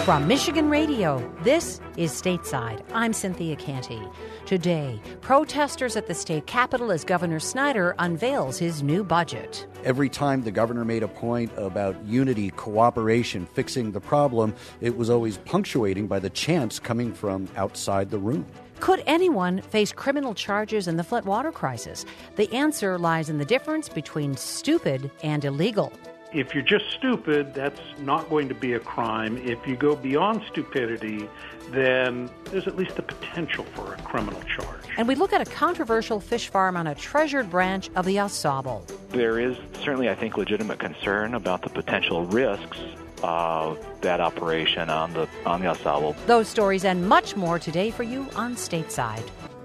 From Michigan Radio, this is Stateside. I'm Cynthia Canty. Today, protesters at the state capitol as Governor Snyder unveils his new budget. Every time the governor made a point about unity, cooperation, fixing the problem, it was always punctuating by the chants coming from outside the room. Could anyone face criminal charges in the Flint water crisis? The answer lies in the difference between stupid and illegal. If you're just stupid, that's not going to be a crime. If you go beyond stupidity, then there's at least the potential for a criminal charge. And we look at a controversial fish farm on a treasured branch of the Ausable. There is certainly, I think, legitimate concern about the potential risks of that operation on the Ausable. Those stories and much more today for you on Stateside.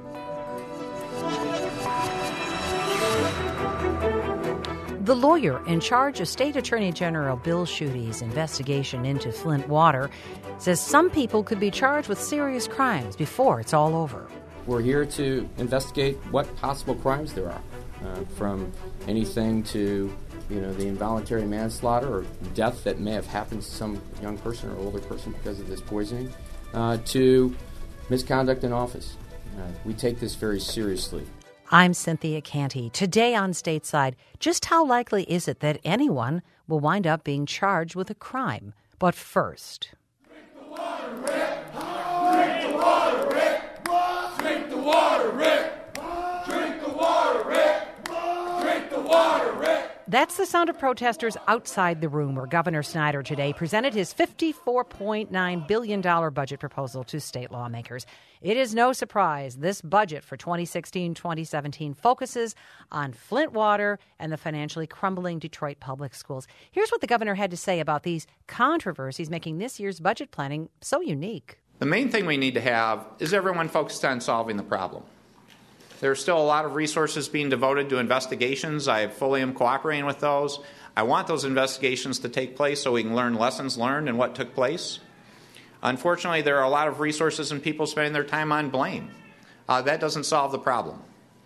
The lawyer in charge of State Attorney General Bill Schuette's investigation into Flint water says some people could be charged with serious crimes before it's all over. We're here to investigate what possible crimes there are, from anything to, the involuntary manslaughter or death that may have happened to some young person or older person because of this poisoning, to misconduct in office. We take this very seriously. I'm Cynthia Canty. Today on Stateside, just how likely is it that anyone will wind up being charged with a crime? But first... Drink the water, Rick! Drink the water, Rick! Drink the water, Rick! Drink the water, Rick! Drink the water, Rick! That's the sound of protesters outside the room where Governor Snyder today presented his $54.9 billion budget proposal to state lawmakers. It is no surprise this budget for 2016-2017 focuses on Flint water and the financially crumbling Detroit public schools. Here's what the governor had to say about these controversies making this year's budget planning so unique. The main thing we need to have is everyone focused on solving the problem. There's still a lot of resources being devoted to investigations. I fully am cooperating with those. I want those investigations to take place so we can learn lessons learned and what took place. Unfortunately, there are a lot of resources and people spending their time on blame. That doesn't solve the problem.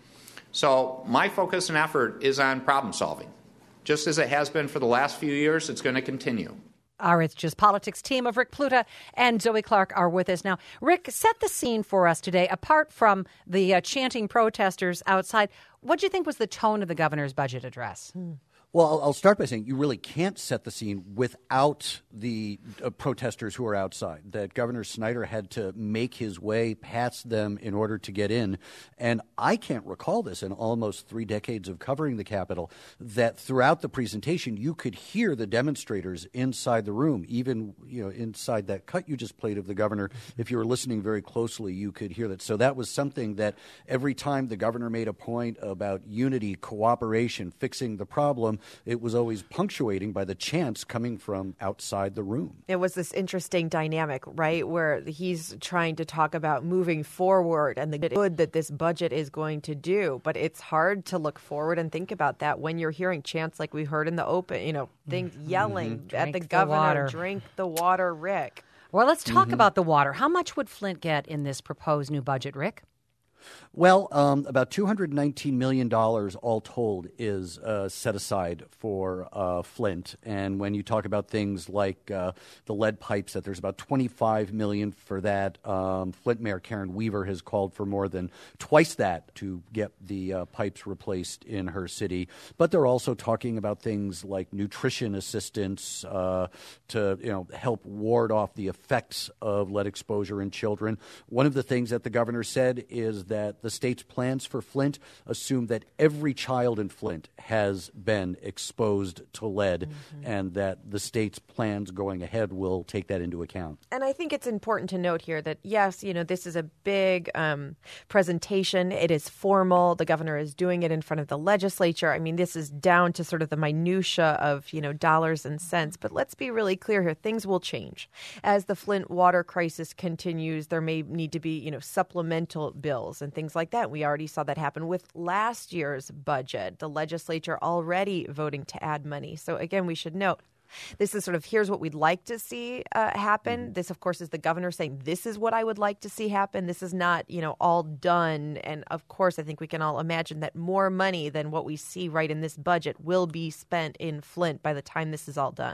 So my focus and effort is on problem solving. Just as it has been for the last few years, it's going to continue. Our It's Just Politics team of Rick Pluta and Zoe Clark are with us now. Rick, set the scene for us today. Apart from the chanting protesters outside, what do you think was the tone of the governor's budget address? Well, I'll start by saying you really can't set the scene without the protesters who are outside, that Governor Snyder had to make his way past them in order to get in. And I can't recall this in almost 3 decades of covering the Capitol, that throughout the presentation you could hear the demonstrators inside the room, even inside that cut you just played of the governor. If you were listening very closely, you could hear that. So that was something that every time the governor made a point about unity, cooperation, fixing the problem, it was always punctuating by the chants coming from outside the room. It was this interesting dynamic, right, where he's trying to talk about moving forward and the good that this budget is going to do. But it's hard to look forward and think about that when you're hearing chants like we heard in the open, things yelling at the governor, drink the water, Rick. Well, let's talk about the water. How much would Flint get in this proposed new budget, Rick? Well, about $219 million all told is set aside for Flint. And when you talk about things like the lead pipes, that there's about $25 million for that. Flint Mayor Karen Weaver has called for more than twice that to get the pipes replaced in her city. But they're also talking about things like nutrition assistance to help ward off the effects of lead exposure in children. One of the things that the governor said is that the state's plans for Flint assume that every child in Flint has been exposed to lead, and that the state's plans going ahead will take that into account. And I think it's important to note here that, yes, this is a big presentation. It is formal. The governor is doing it in front of the legislature. I mean, this is down to sort of the minutia of, dollars and cents. But let's be really clear here. Things will change. As the Flint water crisis continues, there may need to be, supplemental bills and things like that. We already saw that happen with last year's budget. The legislature already voting to add money. So again, we should note, this is sort of, here's what we'd like to see happen. This, of course, is the governor saying, this is what I would like to see happen. This is not, all done. And of course, I think we can all imagine that more money than what we see right in this budget will be spent in Flint by the time this is all done.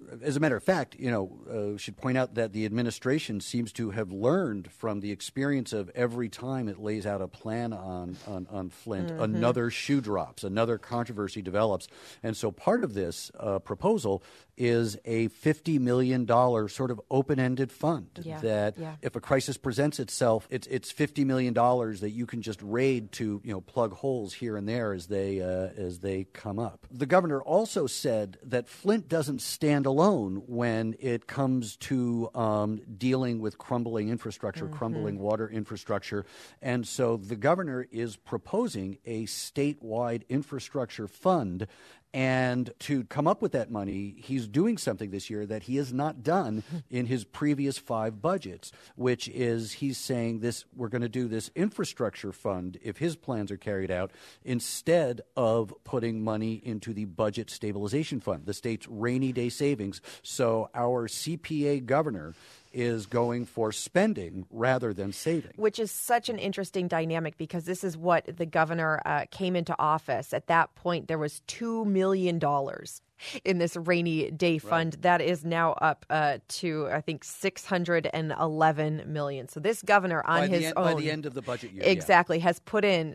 as a matter of fact, should point out that the administration seems to have learned from the experience of every time it lays out a plan on Flint, another shoe drops, another controversy develops. And so part of this proposal is a $50 million sort of open-ended fund that if a crisis presents itself, it's $50 million that you can just raid to plug holes here and there as they come up. The governor also said that Flint doesn't stand alone when it comes to dealing with crumbling infrastructure, crumbling water infrastructure. And so the governor is proposing a statewide infrastructure fund. And to come up with that money, he's doing something this year that he has not done in his previous 5 budgets, which is he's saying we're going to do this infrastructure fund if his plans are carried out, instead of putting money into the budget stabilization fund, the state's rainy day savings. So our CPA governor is going for spending rather than saving. Which is such an interesting dynamic because this is what the governor came into office. At that point, there was $2 million in this rainy day fund. Right. That is now up to, I think, $611 million. So this governor by the end of the budget year. Exactly, has put in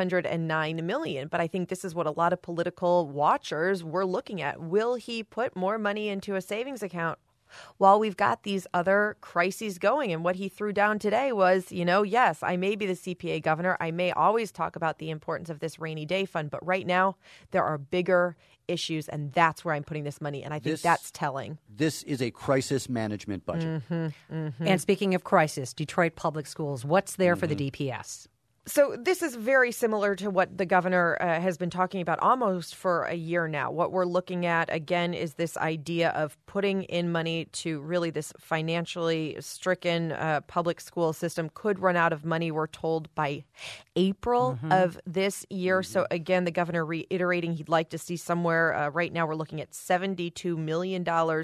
$609 million. But I think this is what a lot of political watchers were looking at. Will he put more money into a savings account while we've got these other crises going? And what he threw down today was, yes, I may be the CPA governor. I may always talk about the importance of this rainy day fund. But right now, there are bigger issues, and that's where I'm putting this money. And I think that's telling. This is a crisis management budget. And speaking of crisis, Detroit Public Schools, what's there for the DPS? So this is very similar to what the governor has been talking about almost for a year now. What we're looking at, again, is this idea of putting in money to really this financially stricken public school system. Could run out of money, we're told, by April of this year. So again, the governor reiterating he'd like to see somewhere, right now we're looking at $72 million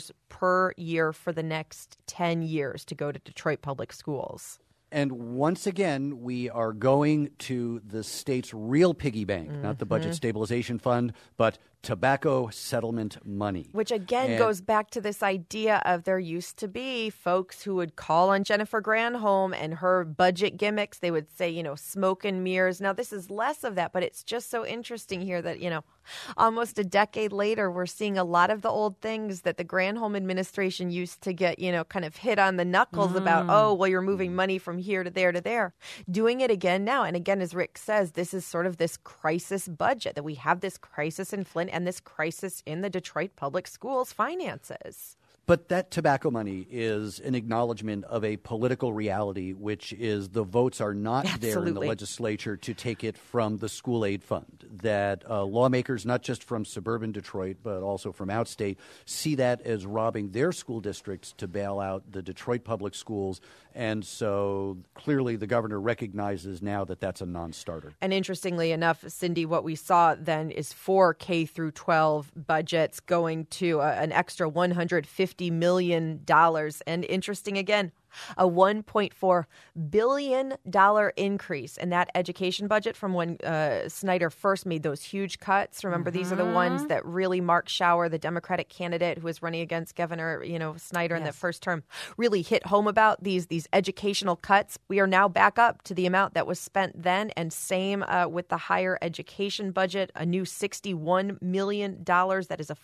per year for the next 10 years to go to Detroit Public Schools. And once again, we are going to the state's real piggy bank, not the budget stabilization fund, but tobacco settlement money. Which again goes back to this idea of there used to be folks who would call on Jennifer Granholm and her budget gimmicks. They would say, smoke and mirrors. Now, this is less of that, but it's just so interesting here that, almost a decade later, we're seeing a lot of the old things that the Granholm administration used to get, kind of hit on the knuckles about, you're moving money from here to there to there. Doing it again now. And again, as Rick says, this is sort of this crisis budget, that we have this crisis in Flint and this crisis in the Detroit Public Schools finances. But that tobacco money is an acknowledgement of a political reality, which is the votes are not there in the legislature to take it from the school aid fund. That lawmakers, not just from suburban Detroit, but also from outstate, see that as robbing their school districts to bail out the Detroit public schools. And so clearly the governor recognizes now that that's a non-starter. And interestingly enough, Cindy, what we saw then is 4 K through 12 budgets going to an extra $150 million. And interesting again, a $1.4 billion increase in that education budget from when Snyder first made those huge cuts. Remember, these are the ones that really Mark Schauer, the Democratic candidate who was running against Governor Snyder in the first term, really hit home about these educational cuts. We are now back up to the amount that was spent then, and same with the higher education budget, a new $61 million. That is a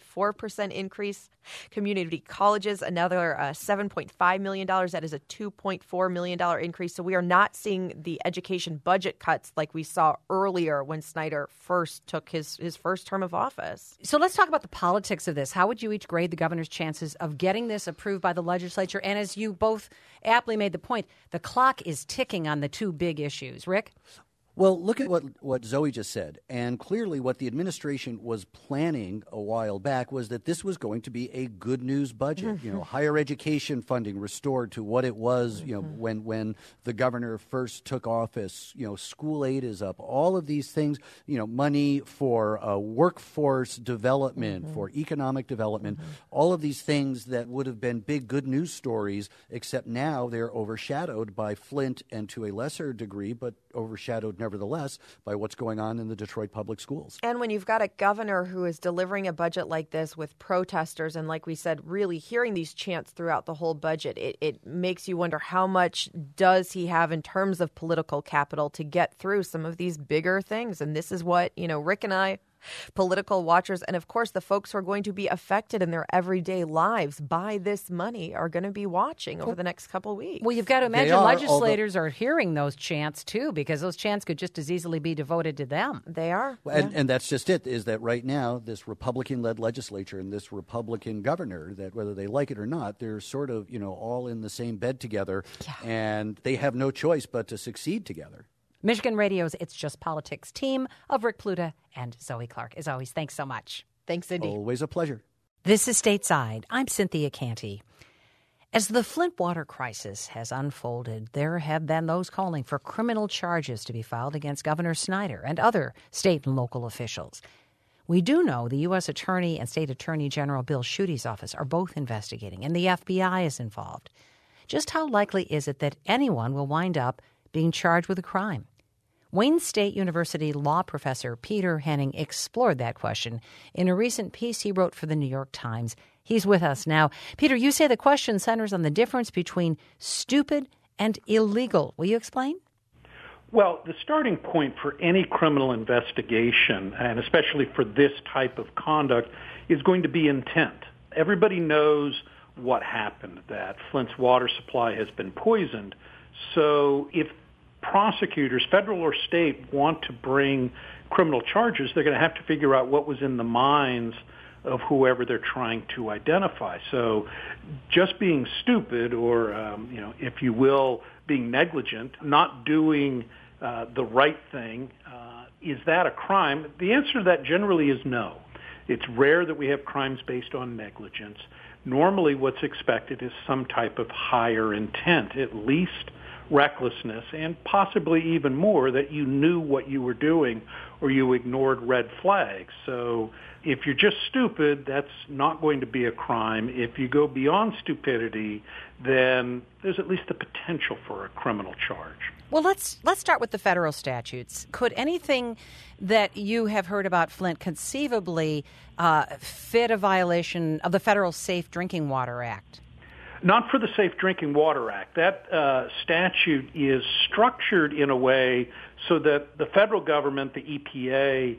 4.4% increase. Community colleges, another $7.5 million. That is a $2.4 million increase. So we are not seeing the education budget cuts like we saw earlier when Snyder first took his first term of office. So let's talk about the politics of this. How would you each grade the governor's chances of getting this approved by the legislature? And as you both aptly made the point, the clock is ticking on the 2 big issues. Rick? Well, look at what Zoe just said. And clearly what the administration was planning a while back was that this was going to be a good news budget. Higher education funding restored to what it was, when the governor first took office. School aid is up. All of these things, money for workforce development, for economic development, all of these things that would have been big good news stories, except now they're overshadowed by Flint and to a lesser degree, but overshadowed nevertheless by what's going on in the Detroit public schools. And when you've got a governor who is delivering a budget like this with protesters and, like we said, really hearing these chants throughout the whole budget, it makes you wonder how much does he have in terms of political capital to get through some of these bigger things. And this is what, Rick and I, political watchers, and of course the folks who are going to be affected in their everyday lives by this money are going to be watching over the next couple of weeks. Well, you've got to imagine legislators are hearing those chants too, because those chants could just as easily be devoted to them. They are. And that's just it, is that right now this Republican-led legislature and this Republican governor, that whether they like it or not, they're sort of, all in the same bed together, and they have no choice but to succeed together. Michigan Radio's It's Just Politics team of Rick Pluta and Zoe Clark. As always, thanks so much. Thanks, Cindy. Always a pleasure. This is Stateside. I'm Cynthia Canty. As the Flint water crisis has unfolded, there have been those calling for criminal charges to be filed against Governor Snyder and other state and local officials. We do know the U.S. Attorney and State Attorney General Bill Schuette's office are both investigating, and the FBI is involved. Just how likely is it that anyone will wind up being charged with a crime? Wayne State University law professor Peter Henning explored that question in a recent piece he wrote for the New York Times. He's with us now. Peter, you say the question centers on the difference between stupid and illegal. Will you explain? Well, the starting point for any criminal investigation, and especially for this type of conduct, is going to be intent. Everybody knows what happened, that Flint's water supply has been poisoned. So if prosecutors, federal or state, want to bring criminal charges, they're going to have to figure out what was in the minds of whoever they're trying to identify. So just being stupid or, if you will, being negligent, not doing the right thing, is that a crime? The answer to that generally is no. It's rare that we have crimes based on negligence. Normally what's expected is some type of higher intent, at least recklessness, and possibly even more, that you knew what you were doing or you ignored red flags. So if you're just stupid, that's not going to be a crime. If you go beyond stupidity, then there's at least the potential for a criminal charge. Well, let's start with the federal statutes. Could anything that you have heard about Flint conceivably fit a violation of the Federal Safe Drinking Water Act? Not for the Safe Drinking Water Act. That statute is structured in a way so that the federal government, the EPA,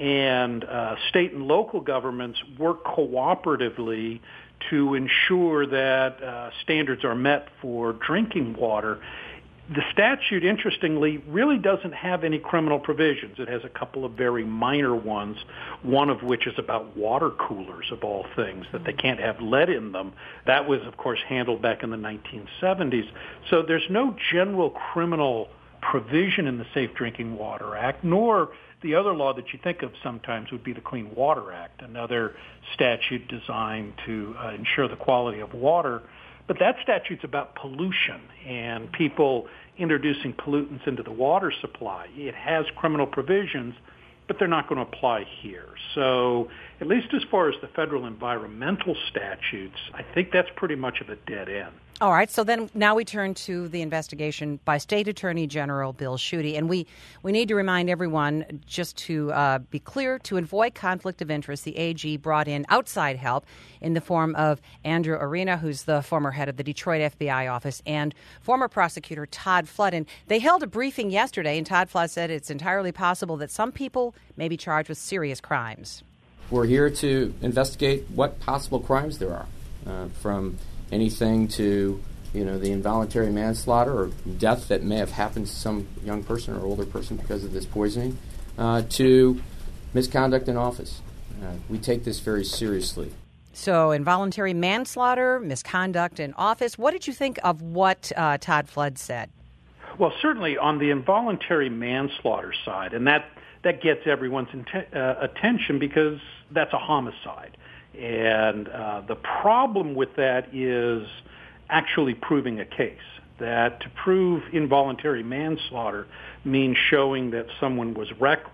and state and local governments work cooperatively to ensure that standards are met for drinking water. The statute, interestingly, really doesn't have any criminal provisions. It has a couple of very minor ones, one of which is about water coolers, of all things, that they can't have lead in them. That was, of course, handled back in the 1970s. So there's no general criminal provision in the Safe Drinking Water Act, nor the other law that you think of sometimes would be the Clean Water Act, another statute designed to ensure the quality of water. But that statute's about pollution and people introducing pollutants into the water supply. It has criminal provisions, but they're not going to apply here. So at least as far as the federal environmental statutes, I think that's pretty much of a dead end. All right, so then now we turn to the investigation by State Attorney General Bill Schuette. And we need to remind everyone, just to be clear, to avoid conflict of interest, the AG brought in outside help in the form of Andrew Arena, who's the former head of the Detroit FBI office, and former prosecutor Todd Flood. And they held a briefing yesterday, and Todd Flood said it's entirely possible that some people may be charged with serious crimes. We're here to investigate what possible crimes there are, from anything to, the involuntary manslaughter or death that may have happened to some young person or older person because of this poisoning, to misconduct in office. We take this very seriously. So involuntary manslaughter, misconduct in office. What did you think of what Todd Flood said? Well, certainly on the involuntary manslaughter side, and that gets everyone's attention because that's a homicide. And the problem with that is actually proving a case. That to prove involuntary manslaughter means showing that someone was reckless.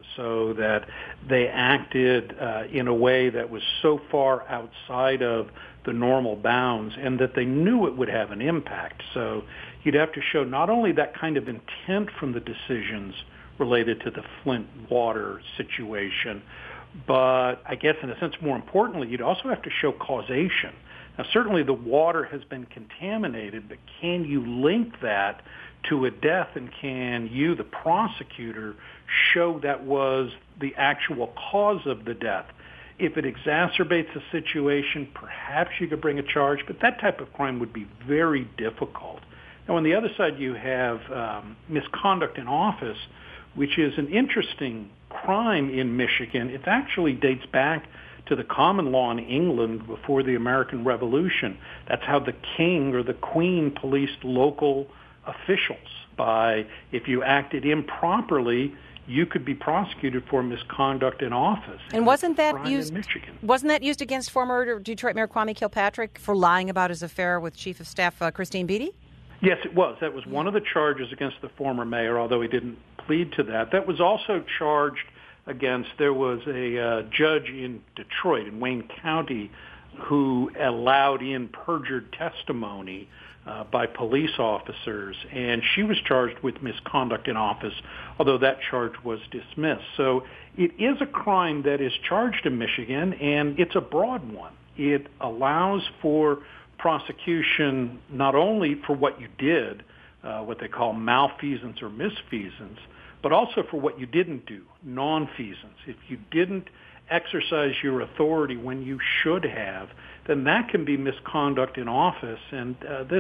so that they acted in a way that was so far outside of the normal bounds and that they knew it would have an impact. So you'd have to show not only that kind of intent from the decisions related to the Flint water situation, but I guess in a sense more importantly, you'd also have to show causation. Now certainly the water has been contaminated, but can you link that to a death, and can you, the prosecutor, show that was the actual cause of the death? If it exacerbates the situation, perhaps you could bring a charge, but that type of crime would be very difficult. Now, on the other side, you have misconduct in office, which is an interesting crime in Michigan. It actually dates back to the common law in England before the American Revolution. That's how the king or the queen policed local officials. By, if you acted improperly, you could be prosecuted for misconduct in office. And wasn't that used? In Michigan. Wasn't that used against former Detroit Mayor Kwame Kilpatrick for lying about his affair with Chief of Staff Christine Beatty? Yes, it was. That was one of the charges against the former mayor, although he didn't plead to that. That was also charged against. There was a judge in Detroit, in Wayne County, who allowed in perjured testimony by police officers, and she was charged with misconduct in office, although that charge was dismissed. So it is a crime that is charged in Michigan, and it's a broad one. It allows for prosecution not only for what you did, what they call malfeasance or misfeasance, but also for what you didn't do, nonfeasance. If you didn't exercise your authority when you should have, then that can be misconduct in office, and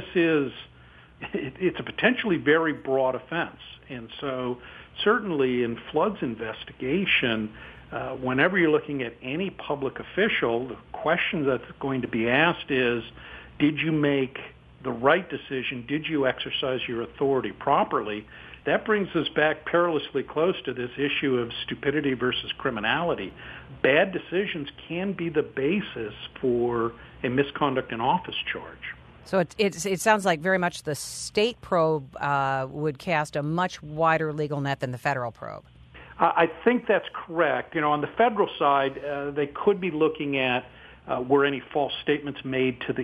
it's a potentially very broad offense. And so certainly in Flood's investigation, whenever you're looking at any public official, the question that's going to be asked is, did you make the right decision? Did you exercise your authority properly? That brings us back perilously close to this issue of stupidity versus criminality. Bad decisions can be the basis for a misconduct in office charge. So it sounds like very much the state probe would cast a much wider legal net than the federal probe. I think that's correct. You know, on the federal side, they could be looking at were any false statements made to the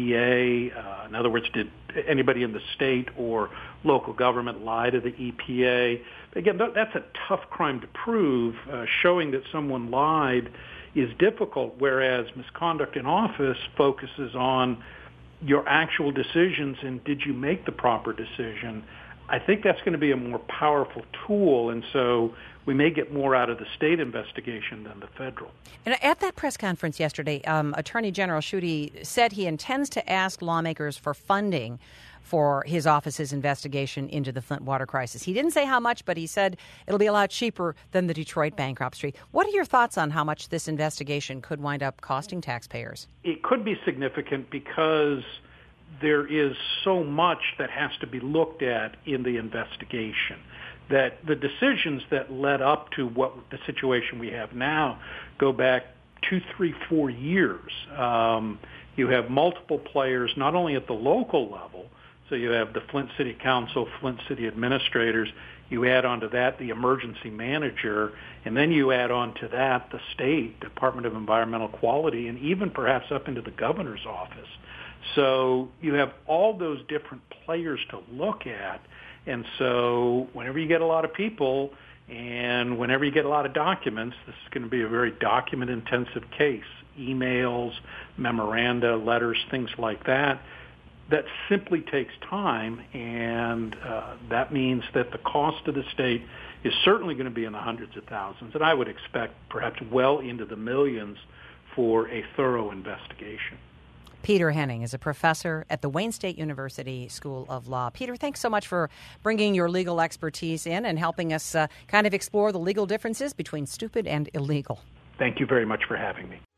EPA? In other words, did anybody in the state or local government lie to the EPA? Again, that's a tough crime to prove. Showing that someone lied is difficult, whereas misconduct in office focuses on your actual decisions and did you make the proper decision. I think that's going to be a more powerful tool, and so we may get more out of the state investigation than the federal. And at that press conference yesterday, Attorney General Schuette said he intends to ask lawmakers for funding for his office's investigation into the Flint water crisis. He didn't say how much, but he said it'll be a lot cheaper than the Detroit bankruptcy. What are your thoughts on how much this investigation could wind up costing taxpayers? It could be significant because there is so much that has to be looked at in the investigation, that the decisions that led up to what the situation we have now go back 2, 3, 4 years. You have multiple players, not only at the local level, so you have the Flint City Council, Flint City administrators, you add onto that the emergency manager, and then you add on to that the state Department of Environmental Quality, and even perhaps up into the governor's office. So you have all those different players to look at, and so whenever you get a lot of people and whenever you get a lot of documents, this is going to be a very document-intensive case, emails, memoranda, letters, things like that. That simply takes time, and that means that the cost to the state is certainly going to be in the hundreds of thousands, and I would expect perhaps well into the millions for a thorough investigation. Peter Henning is a professor at the Wayne State University School of Law. Peter, thanks so much for bringing your legal expertise in and helping us kind of explore the legal differences between stupid and illegal. Thank you very much for having me.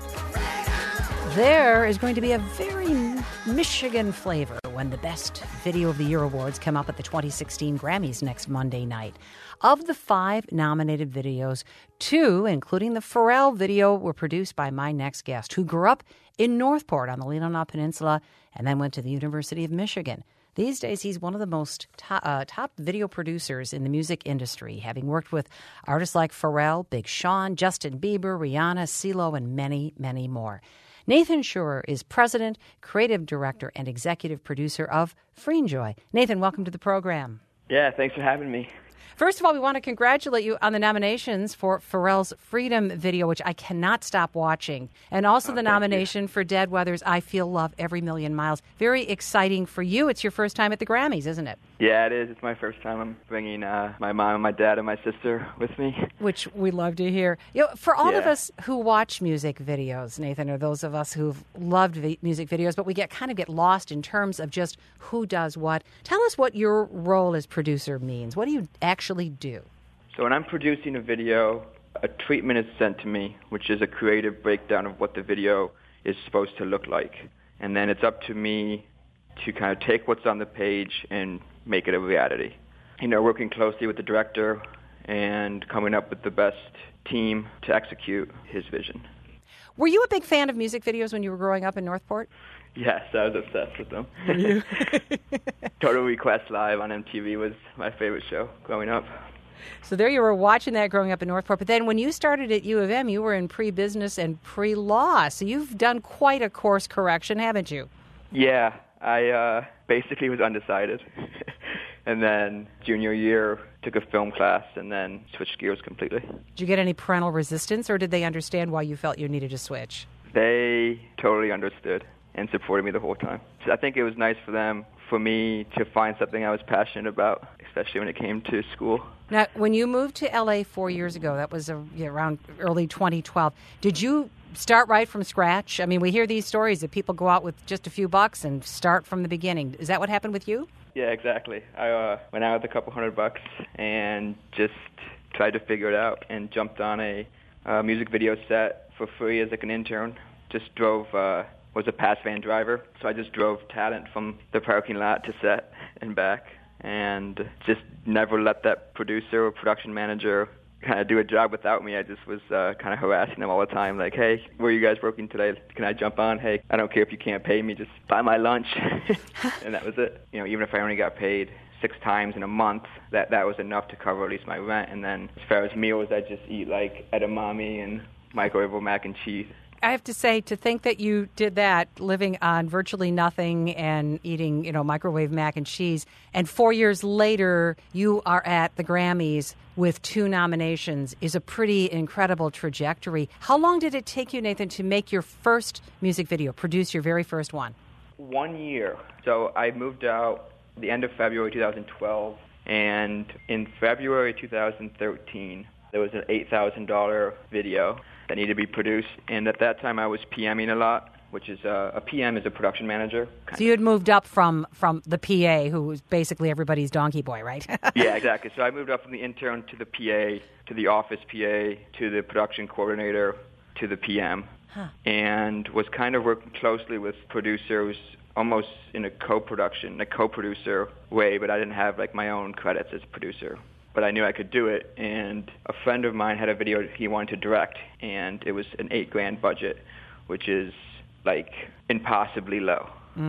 There is going to be a very Michigan flavor when the Best Video of the Year awards come up at the 2016 Grammys next Monday night. Of the 5 nominated videos, 2, including the Pharrell video, were produced by my next guest, who grew up in Northport on the Leelanau Peninsula and then went to the University of Michigan. These days, he's one of the most top video producers in the music industry, having worked with artists like Pharrell, Big Sean, Justin Bieber, Rihanna, CeeLo, and many, many more. Nathan Schurer is president, creative director, and executive producer of Freenjoy. Nathan, welcome to the program. Yeah, thanks for having me. First of all, we want to congratulate you on the nominations for Pharrell's Freedom video, which I cannot stop watching, and also the nomination for Dead Weather's I Feel Love Every Million Miles. Very exciting for you. It's your first time at the Grammys, isn't it? Yeah, it is. It's my first time. I'm bringing my mom and my dad and my sister with me. Which we love to hear. For all of us who watch music videos, Nathan, or those of us who've loved music videos, but we kind of get lost in terms of just who does what. Tell us what your role as producer means. What do you actually do? So when I'm producing a video, a treatment is sent to me, which is a creative breakdown of what the video is supposed to look like. And then it's up to me to kind of take what's on the page and make it a reality. Working closely with the director and coming up with the best team to execute his vision. Were you a big fan of music videos when you were growing up in Northport? Yes, I was obsessed with them. Were you? Total Request Live on MTV was my favorite show growing up. So there you were watching that growing up in Northport. But then when you started at U of M, you were in pre-business and pre-law. So you've done quite a course correction, haven't you? Yeah, I basically was undecided. And then junior year, took a film class and then switched gears completely. Did you get any parental resistance, or did they understand why you felt you needed to switch? They totally understood and supported me the whole time. So I think it was nice for me to find something I was passionate about, especially when it came to school. Now, when you moved to L.A. 4 years ago, that was around early 2012, did you start right from scratch? I mean, we hear these stories that people go out with just a few bucks and start from the beginning. Is that what happened with you? Yeah, exactly. I went out with a couple $100 and just tried to figure it out and jumped on a music video set for free as an intern. Just drove, was a pass van driver, so I just drove talent from the parking lot to set and back, and just never let that producer or production manager kind of do a job without me. I just was kind of harassing them all the time, like, hey, where are you guys working today? Can I jump on? Hey, I don't care if you can't pay me, just buy my lunch. And that was it. Even if I only got paid 6 times in a month, that was enough to cover at least my rent. And then as far as meals, I just eat like edamame and microwave mac and cheese. I have to say, to think that you did that, living on virtually nothing and eating, microwave mac and cheese, and 4 years later you are at the Grammys with 2 nominations, is a pretty incredible trajectory. How long did it take you, Nathan, to make your first music video, produce your very first one? 1 year. So I moved out the end of February 2012, and in February 2013, there was an $8,000 video that needed to be produced, and at that time I was PMing a lot, which is a PM is a production manager. So you had moved up from the PA, who was basically everybody's donkey boy, right? Yeah, exactly. So I moved up from the intern to the PA, to the office PA, to the production coordinator, to the PM, and was kind of working closely with producers almost in a co-producer way, but I didn't have like my own credits as a producer. But I knew I could do it, and a friend of mine had a video he wanted to direct, and it was an $8,000 budget, which is like impossibly low.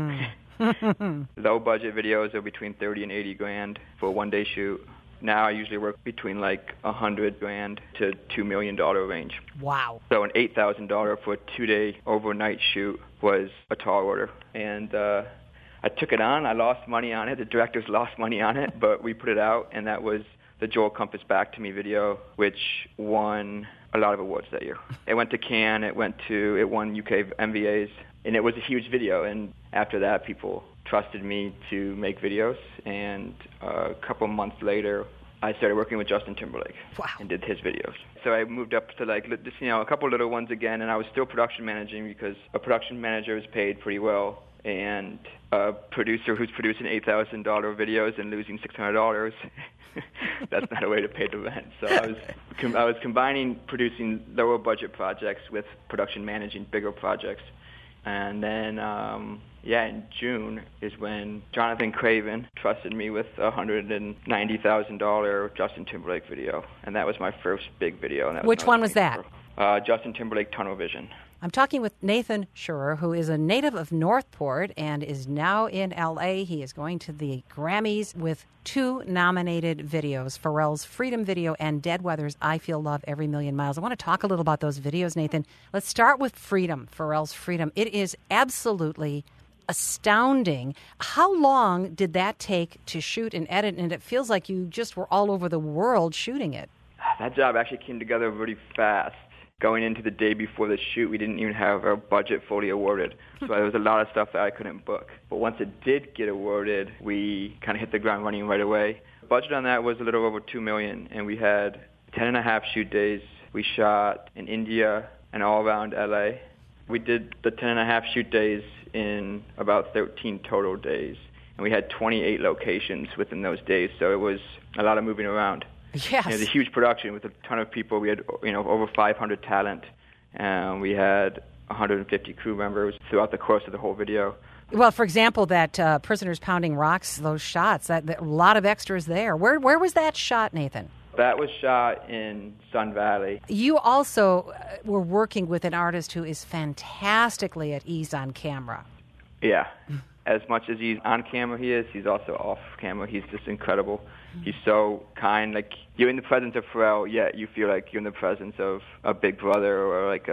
Low budget videos are between $30,000 and $80,000 for a one-day shoot. Now I usually work between like $100,000 to $2 million range. Wow! So an $8,000 for a 2-day overnight shoot was a tall order, and I took it on. I lost money on it. The directors lost money on it, but we put it out, and that was the Joel Compass Back to Me video, which won a lot of awards that year. It went to Cannes, it won UK MVAs, and it was a huge video. And after that, people trusted me to make videos, and a couple months later, I started working with Justin Timberlake. Wow. And did his videos. So I moved up to a couple little ones again, and I was still production managing because a production manager is paid pretty well, and a producer who's producing $8,000 videos and losing $600, that's not a way to pay the rent. So I was combining producing lower budget projects with production managing bigger projects. And then, in June is when Jonathan Craven trusted me with a $190,000 Justin Timberlake video. And that was my first big video. And that Which one was that? Justin Timberlake, Tunnel Vision. I'm talking with Nathan Schurer, who is a native of Northport and is now in L.A. He is going to the Grammys with 2 nominated videos, Pharrell's Freedom video and Dead Weather's I Feel Love Every Million Miles. I want to talk a little about those videos, Nathan. Let's start with Freedom, Pharrell's Freedom. It is absolutely astounding. How long did that take to shoot and edit? And it feels like you just were all over the world shooting it. That job actually came together really fast. Going into the day before the shoot, we didn't even have our budget fully awarded. So there was a lot of stuff that I couldn't book. But once it did get awarded, we kind of hit the ground running right away. The budget on that was a little over $2 million, and we had 10.5 shoot days. We shot in India and all around LA. We did the 10.5 shoot days in about 13 total days, and we had 28 locations within those days, so it was a lot of moving around. Yes. It was a huge production with a ton of people. We had, over 500 talent, and we had 150 crew members throughout the course of the whole video. Well, for example, that Prisoners Pounding Rocks, those shots, that a lot of extras there. Where was that shot, Nathan? That was shot in Sun Valley. You also were working with an artist who is fantastically at ease on camera. Yeah. As much as he's on camera, he's also off camera. He's just incredible. He's so kind. Like, you're in the presence of Pharrell, yet you feel like you're in the presence of a big brother or like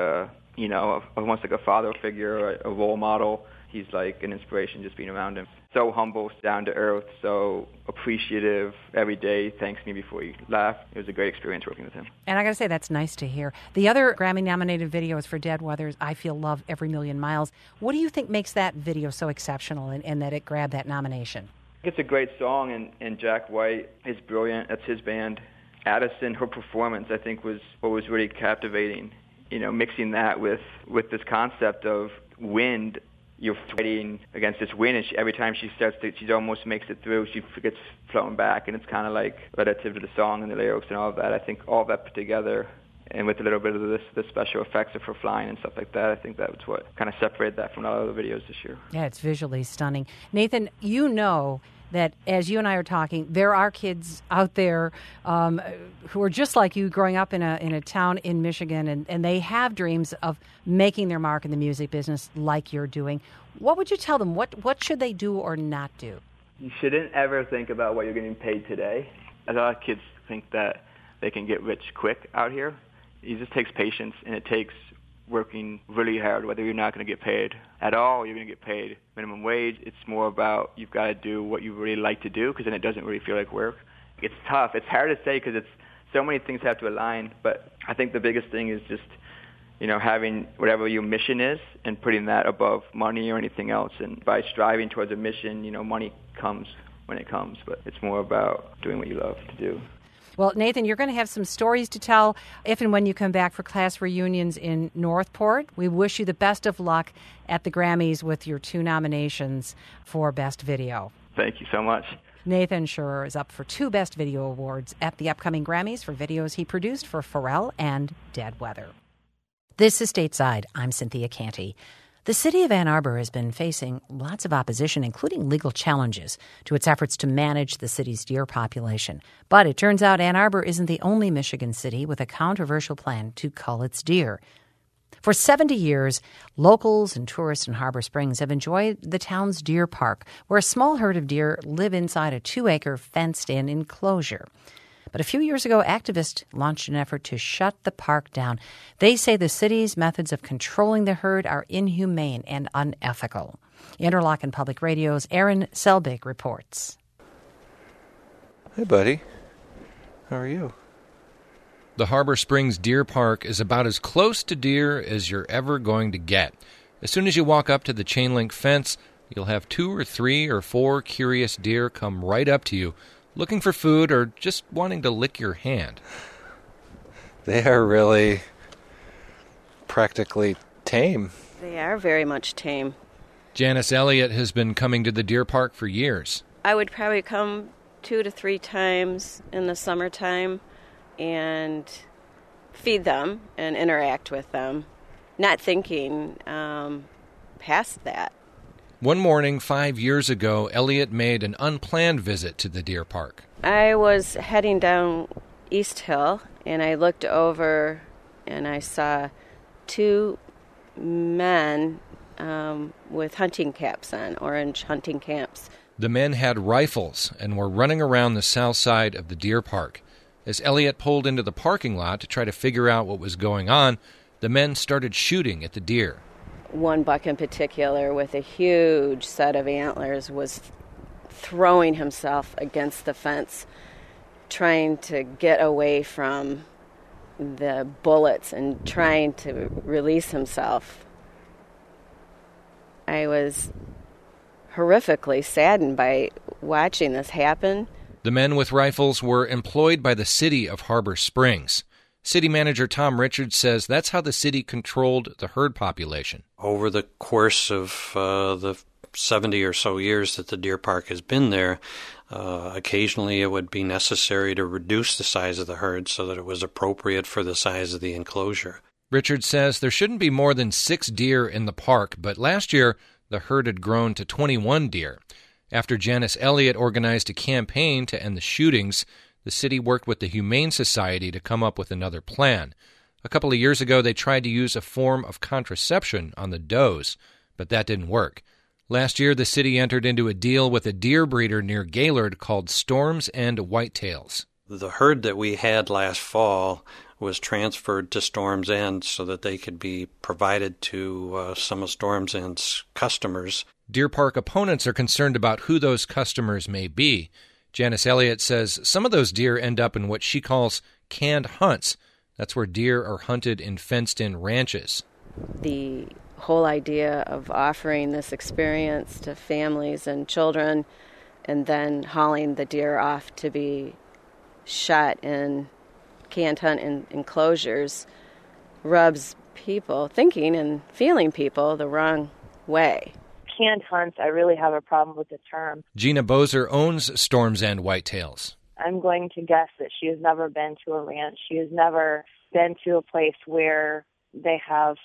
almost like a father figure or a role model. He's like an inspiration just being around him. So humble, down to earth, so appreciative. Every day thanks me before he left. It was a great experience working with him. And I got to say, that's nice to hear. The other Grammy-nominated video is for Dead Weather's I Feel Love Every Million Miles. What do you think makes that video so exceptional and that it grabbed that nomination? It's a great song, and Jack White is brilliant. That's his band. Addison, her performance, I think, was what was really captivating. Mixing that with this concept of wind. You're fighting against this wind, and every time she almost makes it through, she gets flown back, and it's kind of like relative to the song and the lyrics and all of that. I think all of that put together, and with a little bit of the special effects of her flying and stuff like that, I think that was what kind of separated that from a lot of other videos this year. Yeah, it's visually stunning. Nathan, you know that as you and I are talking, there are kids out there who are just like you, growing up in a town in Michigan, and they have dreams of making their mark in the music business like you're doing. What would you tell them? What should they do or not do? You shouldn't ever think about what you're getting paid today. A lot of kids think that they can get rich quick out here. It just takes patience, and it takes working really hard, whether you're not going to get paid at all or you're going to get paid minimum wage. It's more about you've got to do what you really like to do, because then it doesn't really feel like work. It's tough. It's hard to say because it's so many things have to align, but I think the biggest thing is just, having whatever your mission is and putting that above money or anything else. And by striving towards a mission, money comes when it comes, but it's more about doing what you love to do. Well, Nathan, you're going to have some stories to tell if and when you come back for class reunions in Northport. We wish you the best of luck at the Grammys with your 2 nominations for Best Video. Thank you so much. Nathan Schurer is up for 2 Best Video awards at the upcoming Grammys for videos he produced for Pharrell and Dead Weather. This is Stateside. I'm Cynthia Canty. The city of Ann Arbor has been facing lots of opposition, including legal challenges, to its efforts to manage the city's deer population. But it turns out Ann Arbor isn't the only Michigan city with a controversial plan to cull its deer. For 70 years, locals and tourists in Harbor Springs have enjoyed the town's deer park, where a small herd of deer live inside a 2-acre fenced-in enclosure. But a few years ago, activists launched an effort to shut the park down. They say the city's methods of controlling the herd are inhumane and unethical. Interlochen Public Radio's Aaron Selbig reports. Hey, buddy. How are you? The Harbor Springs Deer Park is about as close to deer as you're ever going to get. As soon as you walk up to the chain-link fence, you'll have 2 or 3 or 4 curious deer come right up to you, looking for food or just wanting to lick your hand. They are really practically tame. They are very much tame. Janice Elliott has been coming to the deer park for years. I would probably come 2 to 3 times in the summertime and feed them and interact with them, not thinking past that. One morning 5 years ago, Elliott made an unplanned visit to the deer park. I was heading down East Hill, and I looked over, and I saw 2 men with hunting caps on, orange hunting caps. The men had rifles and were running around the south side of the deer park. As Elliot pulled into the parking lot to try to figure out what was going on, the men started shooting at the deer. One buck in particular with a huge set of antlers was throwing himself against the fence, trying to get away from the bullets and trying to release himself. I was horrifically saddened by watching this happen. The men with rifles were employed by the city of Harbor Springs. City manager Tom Richards says that's how the city controlled the herd population. Over the course of the 70 or so years that the deer park has been there, occasionally it would be necessary to reduce the size of the herd so that it was appropriate for the size of the enclosure. Richards says there shouldn't be more than 6 deer in the park, but last year the herd had grown to 21 deer. After Janice Elliott organized a campaign to end the shootings, the city worked with the Humane Society to come up with another plan. A couple of years ago, they tried to use a form of contraception on the does, but that didn't work. Last year, the city entered into a deal with a deer breeder near Gaylord called Storm's End Whitetails. The herd that we had last fall was transferred to Storm's End so that they could be provided to some of Storm's End's customers. Deer park opponents are concerned about who those customers may be. Janice Elliott says some of those deer end up in what she calls canned hunts. That's where deer are hunted in fenced-in ranches. The whole idea of offering this experience to families and children and then hauling the deer off to be shot in canned hunt enclosures rubs people, thinking and feeling people, the wrong way. Canned hunts, I really have a problem with the term. Gina Bozer owns Storm's End Whitetails. I'm going to guess that she has never been to a ranch. She has never been to a place where they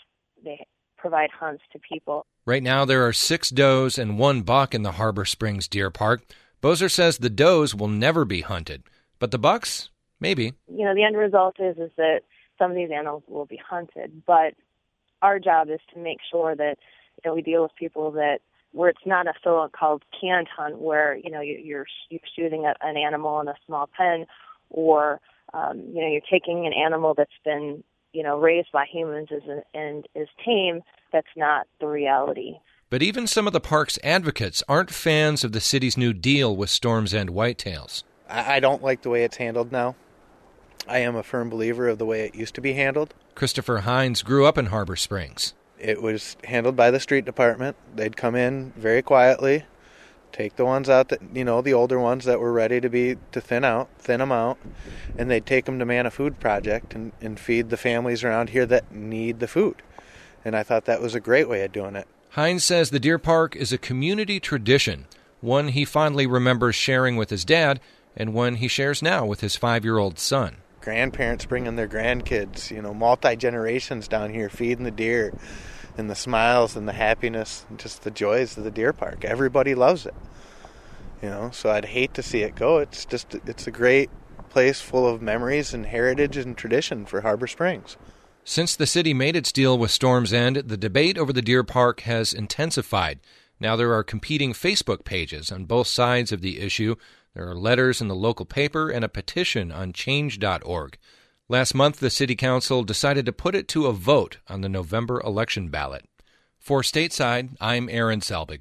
provide hunts to people. Right now there are 6 does and 1 buck in the Harbor Springs Deer Park. Bozer says the does will never be hunted, but the bucks, maybe. You know, the end result is that some of these animals will be hunted, but our job is to make sure that we deal with people that where it's not a so-called canned hunt where you're shooting at an animal in a small pen, or you're taking an animal that's been raised by humans and is tame. That's not the reality. But even some of the park's advocates aren't fans of the city's new deal with Storm's End Whitetails. I don't like the way it's handled now. I am a firm believer of the way it used to be handled. Christopher Hines grew up in Harbor Springs. It was handled by the street department. They'd come in very quietly, take the ones out that, the older ones that were ready to thin them out, and they'd take them to Man a Food Project and feed the families around here that need the food. And I thought that was a great way of doing it. Hines says the deer park is a community tradition, one he fondly remembers sharing with his dad and one he shares now with his 5-year-old son. Grandparents bringing their grandkids, multi-generations down here feeding the deer, and the smiles and the happiness and just the joys of the deer park. Everybody loves it. So I'd hate to see it go. It's a great place full of memories and heritage and tradition for Harbor Springs. Since the city made its deal with Storm's End, the debate over the deer park has intensified. Now there are competing Facebook pages on both sides of the issue. There are letters in the local paper and a petition on change.org. Last month, the City Council decided to put it to a vote on the November election ballot. For Stateside, I'm Aaron Selbig.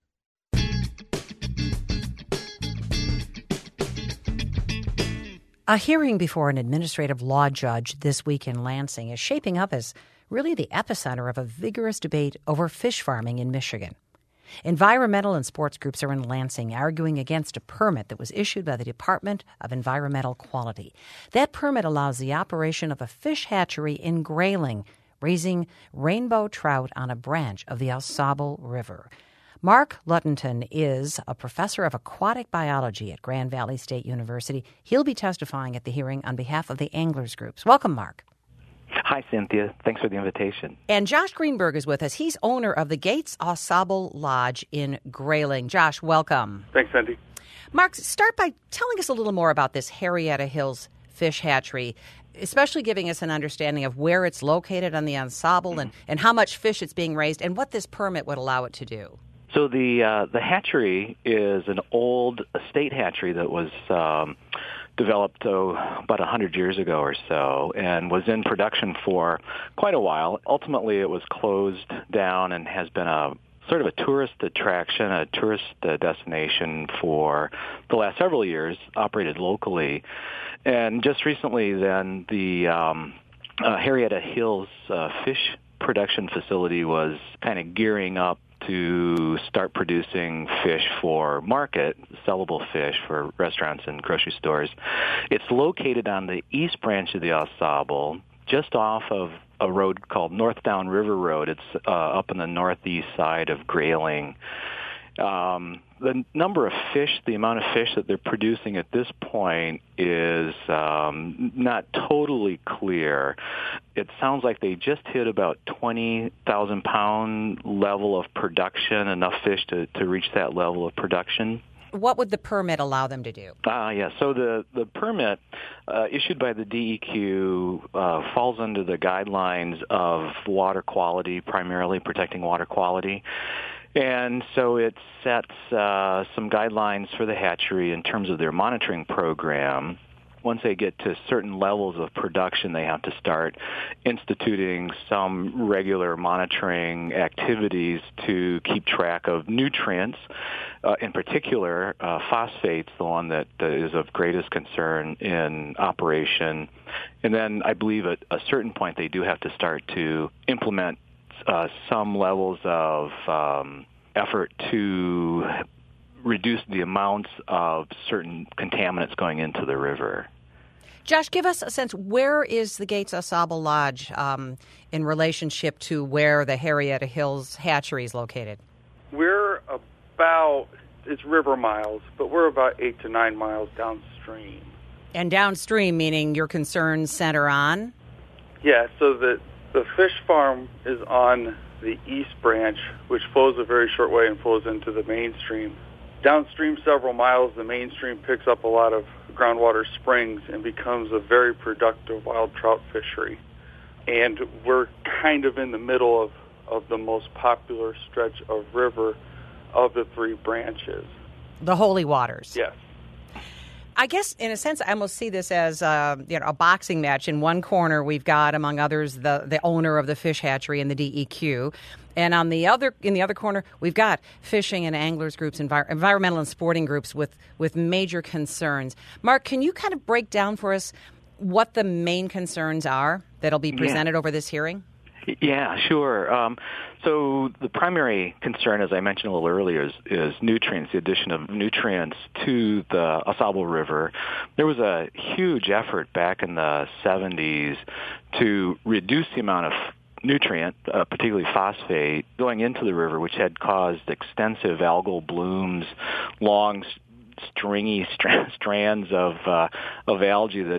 A hearing before an administrative law judge this week in Lansing is shaping up as really the epicenter of a vigorous debate over fish farming in Michigan. Environmental and sports groups are in Lansing arguing against a permit that was issued by the Department of Environmental Quality. That permit allows the operation of a fish hatchery in Grayling, raising rainbow trout on a branch of the Au Sable River. Mark Luttenton is a professor of aquatic biology at Grand Valley State University. He'll be testifying at the hearing on behalf of the anglers groups. Welcome, Mark. Hi, Cynthia. Thanks for the invitation. And Josh Greenberg is with us. He's owner of the Gates Au Sable Lodge in Grayling. Josh, welcome. Thanks, Cindy. Mark, start by telling us a little more about this Henrietta Hills Fish Hatchery, especially giving us an understanding of where it's located on the ensemble and how much fish it's being raised and what this permit would allow it to do. So the hatchery is an old estate hatchery that was developed about 100 years ago or so and was in production for quite a while. Ultimately, it was closed down and has been a sort of a tourist attraction, a tourist destination for the last several years, operated locally. And just recently then, the Henrietta Hills fish production facility was kind of gearing up to start producing fish for market, sellable fish for restaurants and grocery stores. It's located on the east branch of the Au Sable, just off of a road called North Down River Road. It's up on the northeast side of Grayling. The number of fish, the amount of fish that they're producing at this point is not totally clear. It sounds like they just hit about 20,000 pound level of production, enough fish to reach that level of production. What would the permit allow them to do? Yeah. So the permit issued by the DEQ falls under the guidelines of water quality, primarily protecting water quality. And so it sets some guidelines for the hatchery in terms of their monitoring program. Once they get to certain levels of production, they have to start instituting some regular monitoring activities to keep track of nutrients, in particular phosphates, the one that is of greatest concern in operation. And then I believe at a certain point they do have to start to implement some levels of effort to reduce the amounts of certain contaminants going into the river. Josh, give us a sense, where is the Gates Au Sable Lodge in relationship to where the Henrietta Hills Hatchery is located? We're about, it's river miles, but we're about 8 to 9 miles downstream. And downstream, meaning your concerns center on? Yeah, so the fish farm is on the east branch, which flows a very short way and flows into the mainstream. Downstream several miles, the mainstream picks up a lot of groundwater springs and becomes a very productive wild trout fishery. And we're kind of in the middle of the most popular stretch of river of the three branches. The Holy Waters. Yes. I guess, in a sense, I almost see this as a boxing match. In one corner, we've got, among others, the owner of the fish hatchery and the DEQ. And in the other corner, we've got fishing and anglers groups, environmental and sporting groups with major concerns. Mark, can you kind of break down for us what the main concerns are that'll be presented over this hearing? Yeah, sure. So the primary concern, as I mentioned a little earlier, is nutrients, the addition of nutrients to the Au Sable River. There was a huge effort back in the 70s to reduce the amount of nutrient, particularly phosphate, going into the river, which had caused extensive algal blooms, long stringy strands of algae that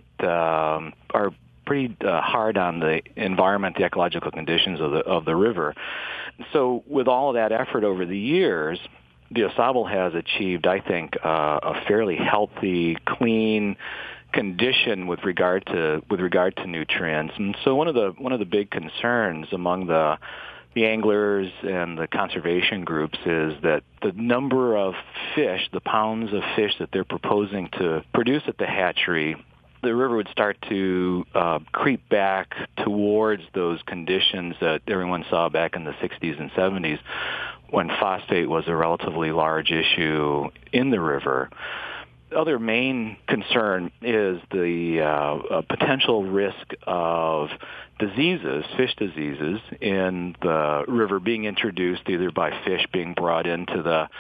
are pretty hard on the environment, the ecological conditions of the river. So with all of that effort over the years, the Au Sable has achieved, I think, a fairly healthy, clean condition with regard to nutrients. And so one of the big concerns among the anglers and the conservation groups is that the number of fish, the pounds of fish that they're proposing to produce at the hatchery, the river would start to creep back towards those conditions that everyone saw back in the 60s and 70s when phosphate was a relatively large issue in the river. The other main concern is the potential risk of diseases, fish diseases, in the river being introduced either by fish being brought into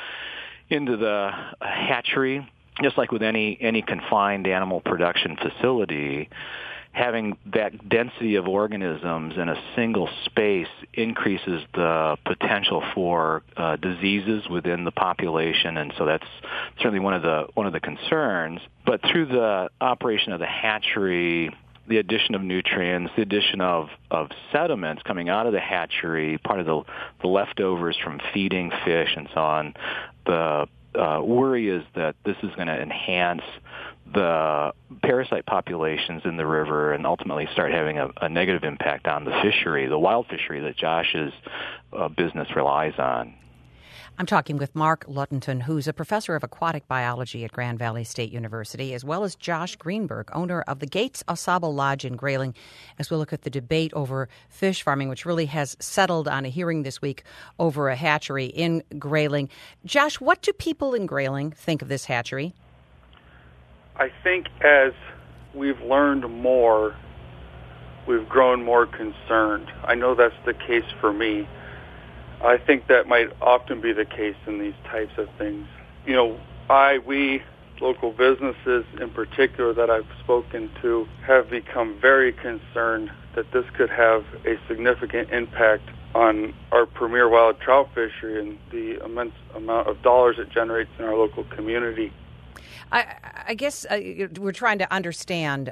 the hatchery. Just like with any confined animal production facility, having that density of organisms in a single space increases the potential for diseases within the population, and so that's certainly one of the concerns. But through the operation of the hatchery, the addition of nutrients, the addition of sediments coming out of the hatchery, part of the leftovers from feeding fish and so on, the worry is that this is going to enhance the parasite populations in the river and ultimately start having a negative impact on the fishery, the wild fishery that Josh's business relies on. I'm talking with Mark Luttenton, who's a professor of aquatic biology at Grand Valley State University, as well as Josh Greenberg, owner of the Gates Au Sable Lodge in Grayling, as we look at the debate over fish farming, which really has settled on a hearing this week over a hatchery in Grayling. Josh, what do people in Grayling think of this hatchery? I think as we've learned more, we've grown more concerned. I know that's the case for me. I think that might often be the case in these types of things. You know, we, local businesses in particular that I've spoken to, have become very concerned that this could have a significant impact on our premier wild trout fishery and the immense amount of dollars it generates in our local community. I guess we're trying to understand,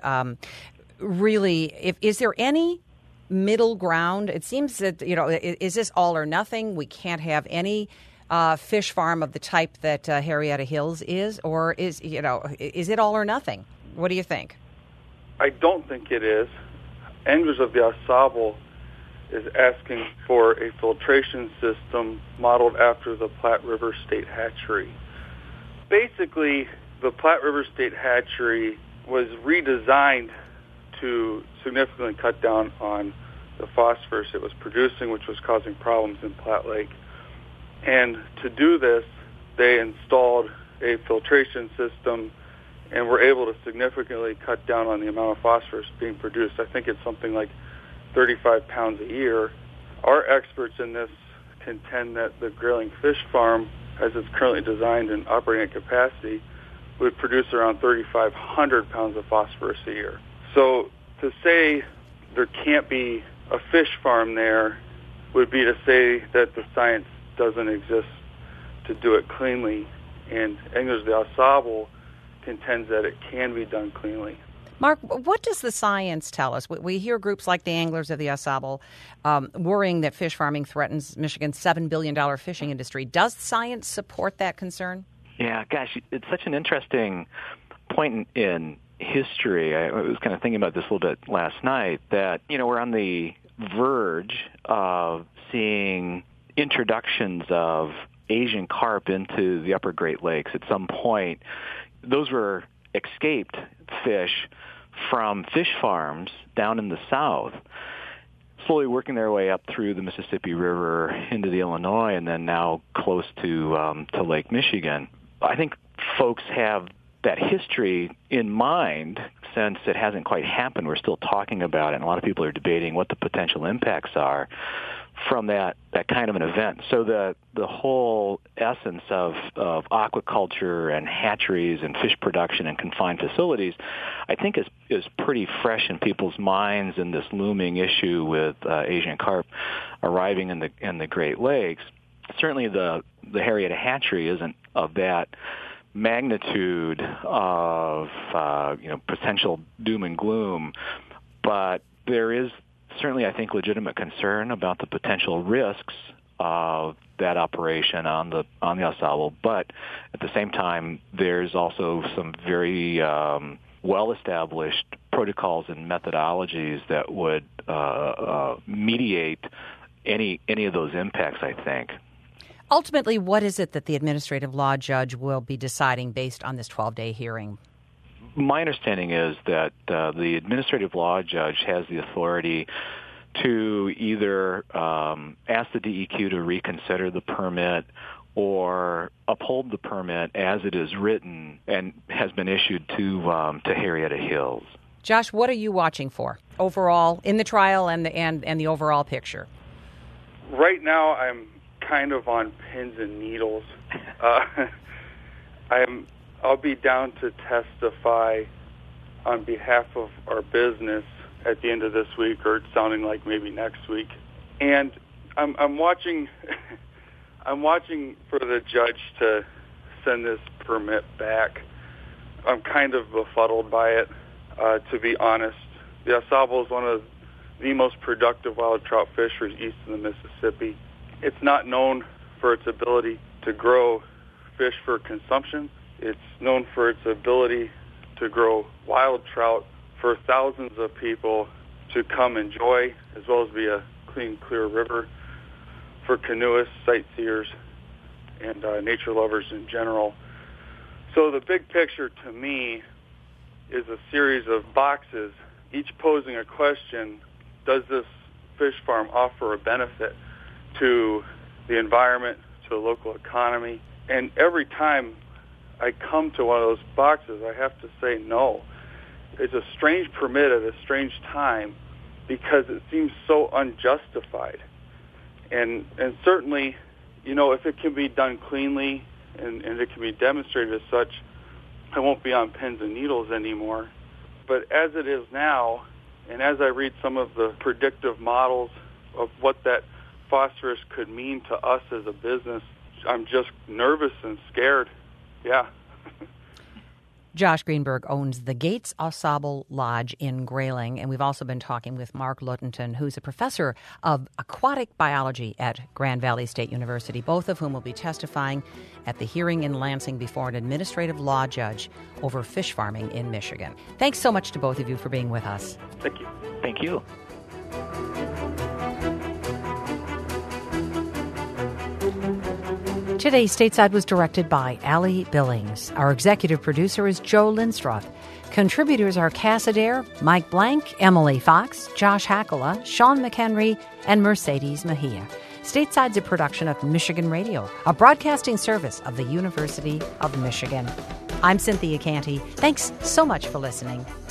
really, is there any middle ground? It seems that, is this all or nothing? We can't have any fish farm of the type that Henrietta Hills is, or is it all or nothing? What do you think? I don't think it is. Anglers of the Au Sable is asking for a filtration system modeled after the Platte River State Hatchery. Basically, the Platte River State Hatchery was redesigned to significantly cut down on the phosphorus it was producing, which was causing problems in Platte Lake. And to do this, they installed a filtration system and were able to significantly cut down on the amount of phosphorus being produced. I think it's something like 35 pounds a year. Our experts in this contend that the Grayling Fish Farm, as it's currently designed and operating at capacity, would produce around 3,500 pounds of phosphorus a year. So to say there can't be a fish farm there would be to say that the science doesn't exist to do it cleanly. And Anglers of the Au Sable contends that it can be done cleanly. Mark, what does the science tell us? We hear groups like the Anglers of the Au Sable worrying that fish farming threatens Michigan's $7 billion fishing industry. Does science support that concern? Yeah, gosh, it's such an interesting point in history. I was kind of thinking about this a little bit last night, that, we're on the verge of seeing introductions of Asian carp into the upper Great Lakes at some point. Those were escaped fish from fish farms down in the south, slowly working their way up through the Mississippi River into the Illinois, and then now close to Lake Michigan. I think folks have that history in mind since it hasn't quite happened. We're still talking about it, and a lot of people are debating what the potential impacts are from that kind of an event. So the whole essence of aquaculture and hatcheries and fish production and confined facilities, I think is pretty fresh in people's minds in this looming issue with Asian carp arriving in the Great Lakes. Certainly the Henrietta hatchery isn't of that magnitude of potential doom and gloom, but there is certainly, I think, legitimate concern about the potential risks of that operation on the Au Sable. But at the same time, there's also some very well-established protocols and methodologies that would mediate any of those impacts, I think. Ultimately, what is it that the administrative law judge will be deciding based on this 12-day hearing? My understanding is that the administrative law judge has the authority to either ask the DEQ to reconsider the permit or uphold the permit as it is written and has been issued to Henrietta Hills. Josh, what are you watching for overall in the trial and the overall picture? Right now, I'm kind of on pins and needles. I'll be down to testify on behalf of our business at the end of this week, or it's sounding like maybe next week. And I'm watching. I'm watching for the judge to send this permit back. I'm kind of befuddled by it, to be honest. The Au Sable is one of the most productive wild trout fisheries east of the Mississippi. It's not known for its ability to grow fish for consumption. It's known for its ability to to grow wild trout for thousands of people to come enjoy, as well as be a clean, clear river for canoeists, sightseers, and nature lovers in general. So the big picture to me is a series of boxes, each posing a question: does this fish farm offer a benefit to the environment, to the local economy? And every time I come to one of those boxes, I have to say no. It's a strange permit at a strange time because it seems so unjustified. And certainly, you know, if it can be done cleanly and it can be demonstrated as such, I won't be on pins and needles anymore. But as it is now, and as I read some of the predictive models of what that phosphorus could mean to us as a business, I'm just nervous and scared. Yeah. Josh Greenberg owns the Gates Au Sable Lodge in Grayling, and we've also been talking with Mark Luttenton, who's a professor of aquatic biology at Grand Valley State University, both of whom will be testifying at the hearing in Lansing before an administrative law judge over fish farming in Michigan. Thanks so much to both of you for being with us. Thank you. Thank you. Today, Stateside was directed by Allie Billings. Our executive producer is Joe Linstroth. Contributors are Cass Adair, Mike Blank, Emily Fox, Josh Hackala, Sean McHenry, and Mercedes Mejia. Stateside's a production of Michigan Radio, a broadcasting service of the University of Michigan. I'm Cynthia Canty. Thanks so much for listening.